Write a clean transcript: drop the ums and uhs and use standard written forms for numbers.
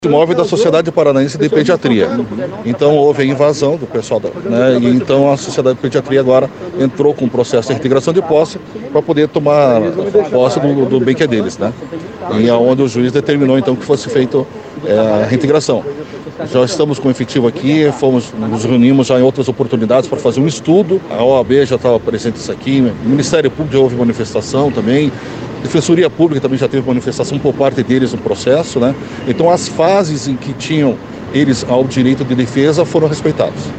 Imóvel da Sociedade Paranaense de Pediatria. Então houve a invasão do pessoal, e então a Sociedade de Pediatria agora entrou com um processo de reintegração de posse para poder tomar posse do bem que é deles, E aonde o juiz determinou então que fosse feita a reintegração. Já estamos com efetivo aqui, nos reunimos já em outras oportunidades para fazer um estudo. A OAB já estava presente isso aqui, o Ministério Público já houve manifestação também. Defensoria Pública também já teve manifestação por parte deles no processo, Então as fases em que tinham eles ao direito de defesa foram respeitadas.